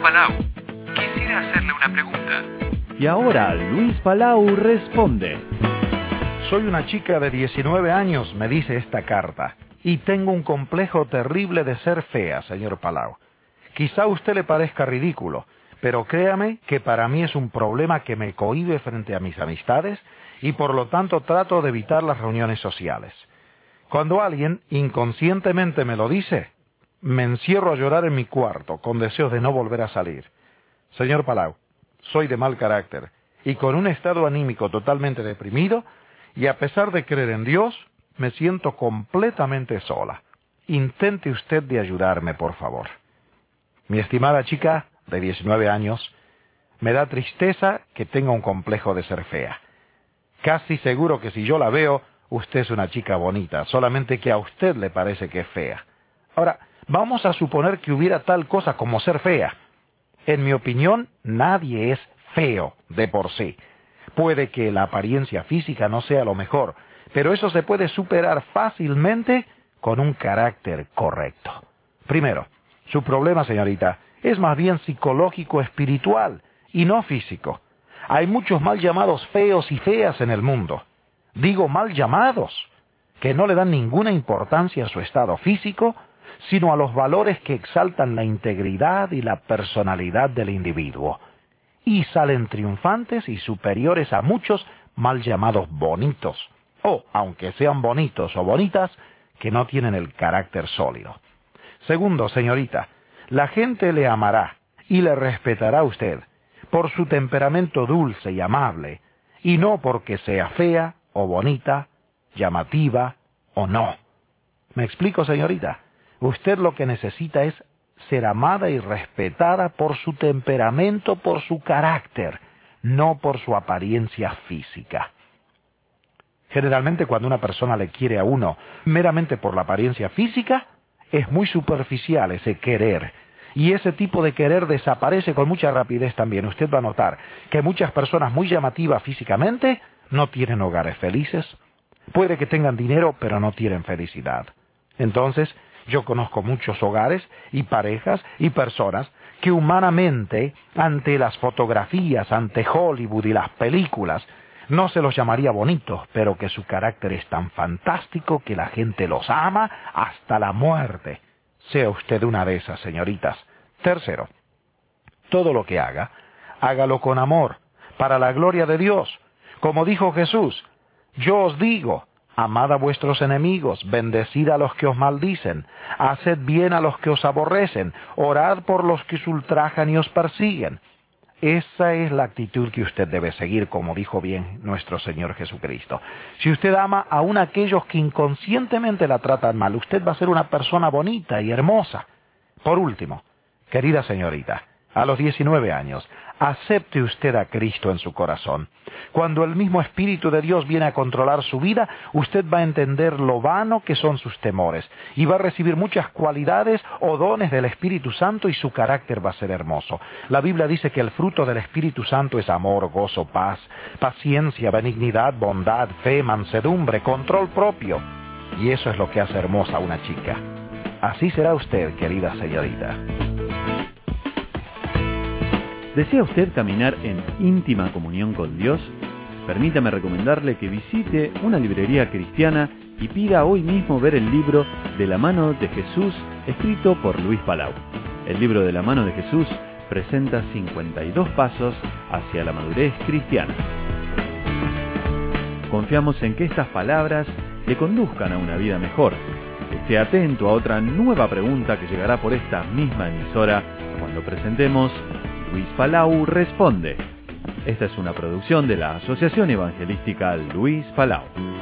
Palau. Quisiera hacerle una pregunta. Y ahora Luis Palau responde. Soy una chica de 19 años, me dice esta carta, y tengo un complejo terrible de ser fea, señor Palau. Quizá a usted le parezca ridículo, pero créame que para mí es un problema que me cohíbe frente a mis amistades y por lo tanto trato de evitar las reuniones sociales. Cuando alguien inconscientemente me lo dice, me encierro a llorar en mi cuarto con deseos de no volver a salir. Señor Palau, soy de mal carácter y con un estado anímico totalmente deprimido, y a pesar de creer en Dios, me siento completamente sola. Intente usted de ayudarme, por favor. Mi estimada chica, de 19 años, me da tristeza que tenga un complejo de ser fea. Casi seguro que si yo la veo, usted es una chica bonita, solamente que a usted le parece que es fea. Ahora, vamos a suponer que hubiera tal cosa como ser fea. En mi opinión, nadie es feo de por sí. Puede que la apariencia física no sea lo mejor, pero eso se puede superar fácilmente con un carácter correcto. Primero, su problema, señorita, es más bien psicológico-espiritual y no físico. Hay muchos mal llamados feos y feas en el mundo. Digo mal llamados, que no le dan ninguna importancia a su estado físico, sino a los valores que exaltan la integridad y la personalidad del individuo. Y salen triunfantes y superiores a muchos mal llamados bonitos, o, aunque sean bonitos o bonitas, que no tienen el carácter sólido. Segundo, señorita, la gente le amará y le respetará a usted por su temperamento dulce y amable, y no porque sea fea o bonita, llamativa o no. ¿Me explico, señorita? Usted lo que necesita es ser amada y respetada por su temperamento, por su carácter, no por su apariencia física. Generalmente cuando una persona le quiere a uno meramente por la apariencia física, es muy superficial ese querer. Y ese tipo de querer desaparece con mucha rapidez también. Usted va a notar que muchas personas muy llamativas físicamente no tienen hogares felices. Puede que tengan dinero, pero no tienen felicidad. Entonces, yo conozco muchos hogares y parejas y personas que humanamente, ante las fotografías, ante Hollywood y las películas, no se los llamaría bonitos, pero que su carácter es tan fantástico que la gente los ama hasta la muerte. Sea usted una de esas, señoritas. Tercero, todo lo que haga, hágalo con amor, para la gloria de Dios. Como dijo Jesús, yo os digo, amad a vuestros enemigos, bendecid a los que os maldicen, haced bien a los que os aborrecen, orad por los que os ultrajan y os persiguen. Esa es la actitud que usted debe seguir, como dijo bien nuestro Señor Jesucristo. Si usted ama aún a aquellos que inconscientemente la tratan mal, usted va a ser una persona bonita y hermosa. Por último, querida señorita, a los 19 años, acepte usted a Cristo en su corazón. Cuando el mismo Espíritu de Dios viene a controlar su vida, usted va a entender lo vano que son sus temores y va a recibir muchas cualidades o dones del Espíritu Santo y su carácter va a ser hermoso. La Biblia dice que el fruto del Espíritu Santo es amor, gozo, paz, paciencia, benignidad, bondad, fe, mansedumbre, control propio. Y eso es lo que hace hermosa a una chica. Así será usted, querida señorita. ¿Desea usted caminar en íntima comunión con Dios? Permítame recomendarle que visite una librería cristiana y pida hoy mismo ver el libro De la mano de Jesús, escrito por Luis Palau. El libro De la mano de Jesús presenta 52 pasos hacia la madurez cristiana. Confiamos en que estas palabras le conduzcan a una vida mejor. Esté atento a otra nueva pregunta que llegará por esta misma emisora cuando presentemos Luis Palau Responde. Esta es una producción de la Asociación Evangelística Luis Palau.